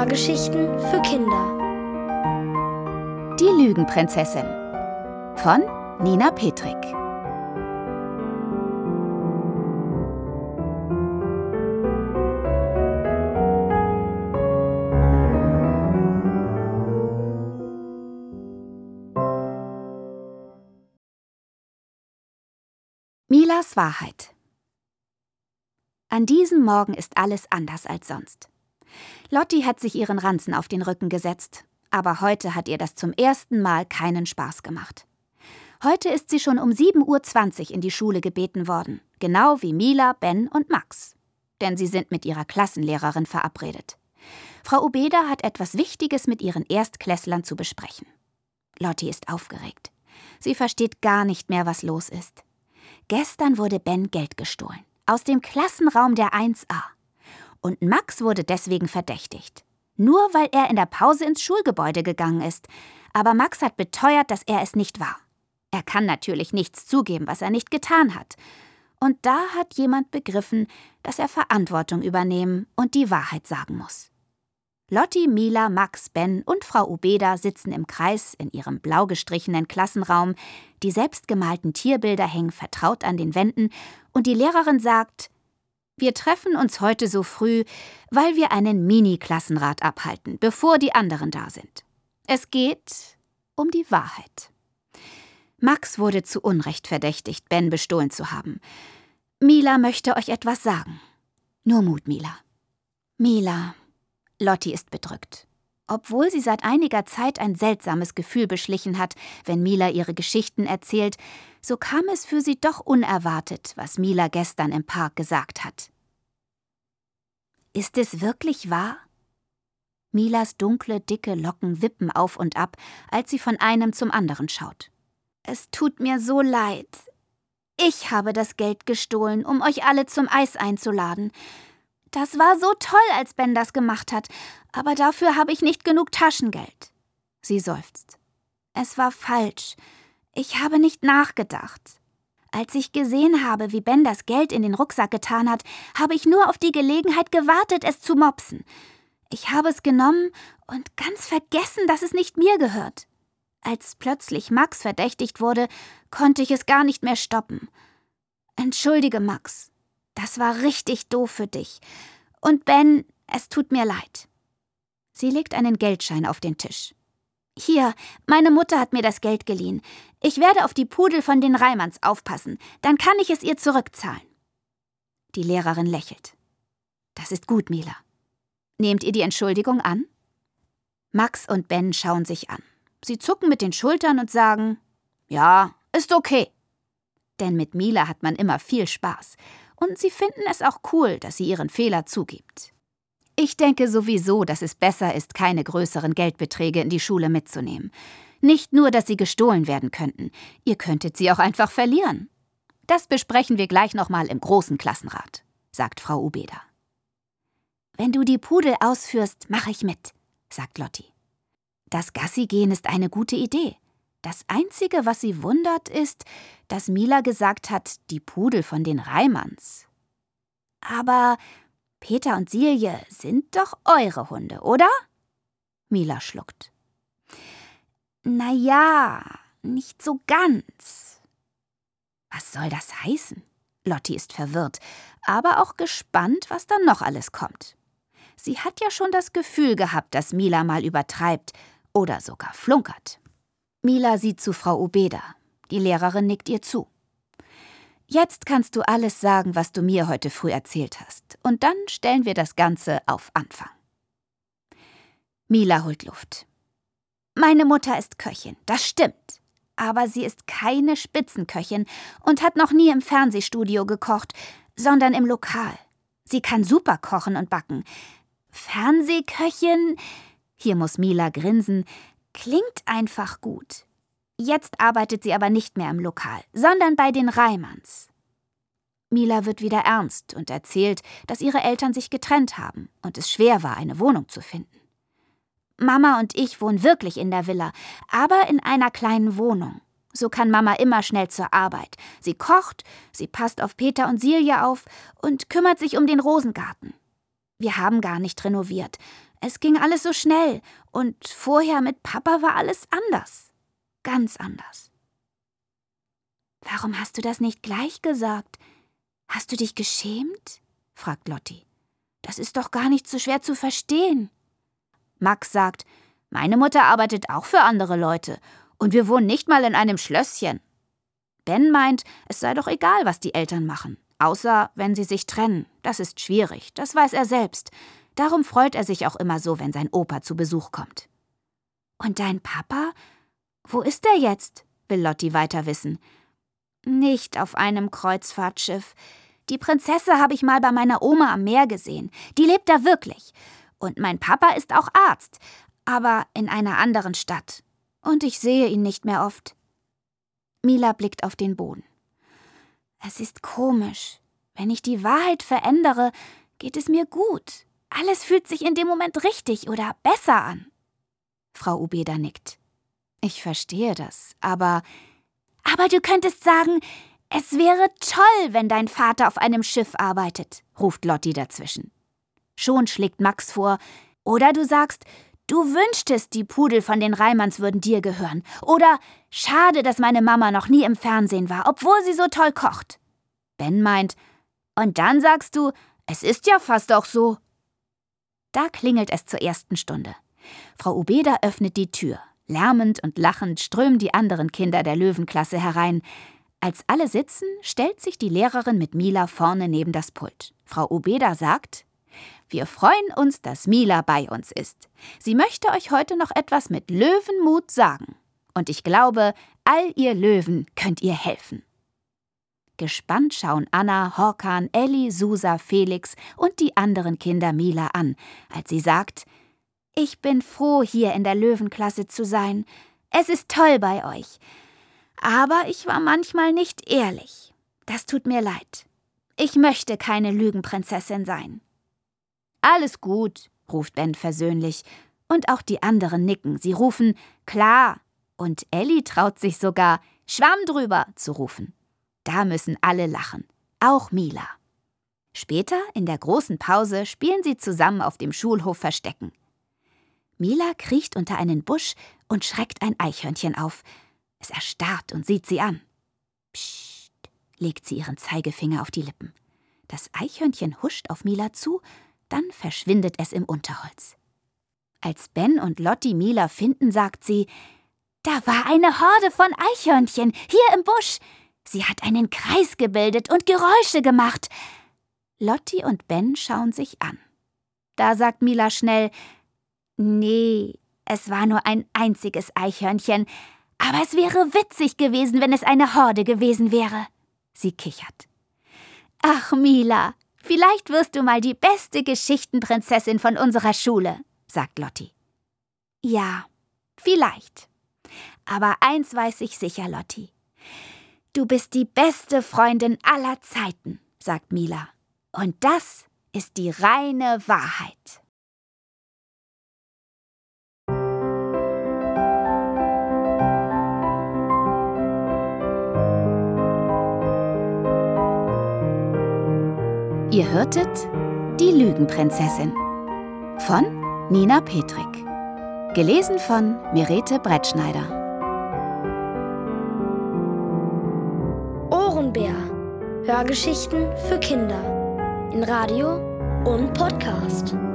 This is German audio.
Hörgeschichten für Kinder. Die Lügenprinzessin von Nina Petrik. Milas Wahrheit. An diesem Morgen ist alles anders als sonst. Lotti hat sich ihren Ranzen auf den Rücken gesetzt, aber heute hat ihr das zum ersten Mal keinen Spaß gemacht. Heute ist sie schon um 7:20 Uhr in die Schule gebeten worden, genau wie Mila, Ben und Max. Denn sie sind mit ihrer Klassenlehrerin verabredet. Frau Ubeda hat etwas Wichtiges mit ihren Erstklässlern zu besprechen. Lotti ist aufgeregt. Sie versteht gar nicht mehr, was los ist. Gestern wurde Ben Geld gestohlen, aus dem Klassenraum der 1a. Und Max wurde deswegen verdächtigt. Nur weil er in der Pause ins Schulgebäude gegangen ist. Aber Max hat beteuert, dass er es nicht war. Er kann natürlich nichts zugeben, was er nicht getan hat. Und da hat jemand begriffen, dass er Verantwortung übernehmen und die Wahrheit sagen muss. Lotti, Mila, Max, Ben und Frau Ubeda sitzen im Kreis in ihrem blau gestrichenen Klassenraum. Die selbstgemalten Tierbilder hängen vertraut an den Wänden und die Lehrerin sagt: Wir treffen uns heute so früh, weil wir einen Mini-Klassenrat abhalten, bevor die anderen da sind. Es geht um die Wahrheit. Max wurde zu Unrecht verdächtigt, Ben bestohlen zu haben. Mila möchte euch etwas sagen. Nur Mut, Mila. Mila. Lotti ist bedrückt. Obwohl sie seit einiger Zeit ein seltsames Gefühl beschlichen hat, wenn Mila ihre Geschichten erzählt, so kam es für sie doch unerwartet, was Mila gestern im Park gesagt hat. Ist es wirklich wahr? Milas dunkle, dicke Locken wippen auf und ab, als sie von einem zum anderen schaut. Es tut mir so leid. Ich habe das Geld gestohlen, um euch alle zum Eis einzuladen. Das war so toll, als Ben das gemacht hat, aber dafür habe ich nicht genug Taschengeld. Sie seufzt. Es war falsch. Ich habe nicht nachgedacht. Als ich gesehen habe, wie Ben das Geld in den Rucksack getan hat, habe ich nur auf die Gelegenheit gewartet, es zu mopsen. Ich habe es genommen und ganz vergessen, dass es nicht mir gehört. Als plötzlich Max verdächtigt wurde, konnte ich es gar nicht mehr stoppen. Entschuldige, Max. Das war richtig doof für dich. Und Ben, es tut mir leid. Sie legt einen Geldschein auf den Tisch. Hier, meine Mutter hat mir das Geld geliehen. Ich werde auf die Pudel von den Reimanns aufpassen. Dann kann ich es ihr zurückzahlen. Die Lehrerin lächelt. Das ist gut, Mila. Nehmt ihr die Entschuldigung an? Max und Ben schauen sich an. Sie zucken mit den Schultern und sagen: Ja, ist okay. Denn mit Mila hat man immer viel Spaß. Und sie finden es auch cool, dass sie ihren Fehler zugibt. Ich denke sowieso, dass es besser ist, keine größeren Geldbeträge in die Schule mitzunehmen. Nicht nur, dass sie gestohlen werden könnten. Ihr könntet sie auch einfach verlieren. Das besprechen wir gleich nochmal im großen Klassenrat, sagt Frau Ubeda. Wenn du die Pudel ausführst, mache ich mit, sagt Lotti. Das Gassigehen ist eine gute Idee. Das Einzige, was sie wundert, ist, dass Mila gesagt hat, die Pudel von den Reimanns. Aber Peter und Silje sind doch eure Hunde, oder? Mila schluckt. Na ja, nicht so ganz. Was soll das heißen? Lotti ist verwirrt, aber auch gespannt, was dann noch alles kommt. Sie hat ja schon das Gefühl gehabt, dass Mila mal übertreibt oder sogar flunkert. Mila sieht zu Frau Ubeda. Die Lehrerin nickt ihr zu. Jetzt kannst du alles sagen, was du mir heute früh erzählt hast. Und dann stellen wir das Ganze auf Anfang. Mila holt Luft. Meine Mutter ist Köchin, das stimmt. Aber sie ist keine Spitzenköchin und hat noch nie im Fernsehstudio gekocht, sondern im Lokal. Sie kann super kochen und backen. Fernsehköchin? Hier muss Mila grinsen. Klingt einfach gut. Jetzt arbeitet sie aber nicht mehr im Lokal, sondern bei den Reimanns. Mila wird wieder ernst und erzählt, dass ihre Eltern sich getrennt haben und es schwer war, eine Wohnung zu finden. Mama und ich wohnen wirklich in der Villa, aber in einer kleinen Wohnung. So kann Mama immer schnell zur Arbeit. Sie kocht, sie passt auf Peter und Silje auf und kümmert sich um den Rosengarten. Wir haben gar nicht renoviert. Es ging alles so schnell und vorher mit Papa war alles anders. Ganz anders. »Warum hast du das nicht gleich gesagt? Hast du dich geschämt?« fragt Lotti. »Das ist doch gar nicht so schwer zu verstehen.« Max sagt, »Meine Mutter arbeitet auch für andere Leute und wir wohnen nicht mal in einem Schlösschen.« Ben meint, es sei doch egal, was die Eltern machen, außer wenn sie sich trennen. Das ist schwierig, das weiß er selbst. Darum freut er sich auch immer so, wenn sein Opa zu Besuch kommt. »Und dein Papa? Wo ist er jetzt?« will Lotti weiter wissen. »Nicht auf einem Kreuzfahrtschiff. Die Prinzesse habe ich mal bei meiner Oma am Meer gesehen. Die lebt da wirklich. Und mein Papa ist auch Arzt, aber in einer anderen Stadt. Und ich sehe ihn nicht mehr oft.« Mila blickt auf den Boden. »Es ist komisch. Wenn ich die Wahrheit verändere, geht es mir gut. Alles fühlt sich in dem Moment richtig oder besser an.« Frau Ubeda nickt. »Ich verstehe das, aber du könntest sagen, es wäre toll, wenn dein Vater auf einem Schiff arbeitet«, ruft Lotti dazwischen. Schon schlägt Max vor, oder du sagst, du wünschtest, die Pudel von den Reimanns würden dir gehören. Oder schade, dass meine Mama noch nie im Fernsehen war, obwohl sie so toll kocht. Ben meint, und dann sagst du, es ist ja fast auch so. Da klingelt es zur ersten Stunde. Frau Ubeda öffnet die Tür. Lärmend und lachend strömen die anderen Kinder der Löwenklasse herein. Als alle sitzen, stellt sich die Lehrerin mit Mila vorne neben das Pult. Frau Ubeda sagt, wir freuen uns, dass Mila bei uns ist. Sie möchte euch heute noch etwas mit Löwenmut sagen. Und ich glaube, all ihr Löwen könnt ihr helfen. Gespannt schauen Anna, Håkan, Elli, Susa, Felix und die anderen Kinder Mila an, als sie sagt, ich bin froh, hier in der Löwenklasse zu sein. Es ist toll bei euch. Aber ich war manchmal nicht ehrlich. Das tut mir leid. Ich möchte keine Lügenprinzessin sein. Alles gut, ruft Ben versöhnlich. Und auch die anderen nicken. Sie rufen, klar. Und Elli traut sich sogar, Schwamm drüber zu rufen. Da müssen alle lachen. Auch Mila. Später, in der großen Pause, spielen sie zusammen auf dem Schulhof Verstecken. Mila kriecht unter einen Busch und schreckt ein Eichhörnchen auf. Es erstarrt und sieht sie an. Psst, legt sie ihren Zeigefinger auf die Lippen. Das Eichhörnchen huscht auf Mila zu, dann verschwindet es im Unterholz. Als Ben und Lotti Mila finden, sagt sie, da war eine Horde von Eichhörnchen, hier im Busch. Sie hat einen Kreis gebildet und Geräusche gemacht. Lotti und Ben schauen sich an. Da sagt Mila schnell, nee, es war nur ein einziges Eichhörnchen, aber es wäre witzig gewesen, wenn es eine Horde gewesen wäre. Sie kichert. Ach, Mila, vielleicht wirst du mal die beste Geschichtenprinzessin von unserer Schule, sagt Lotti. Ja, vielleicht. Aber eins weiß ich sicher, Lotti. Du bist die beste Freundin aller Zeiten, sagt Mila. Und das ist die reine Wahrheit. Ihr hörtet Die Lügenprinzessin von Nina Petrik. Gelesen von Merete Brettschneider. Ohrenbär. Hörgeschichten für Kinder. In Radio und Podcast.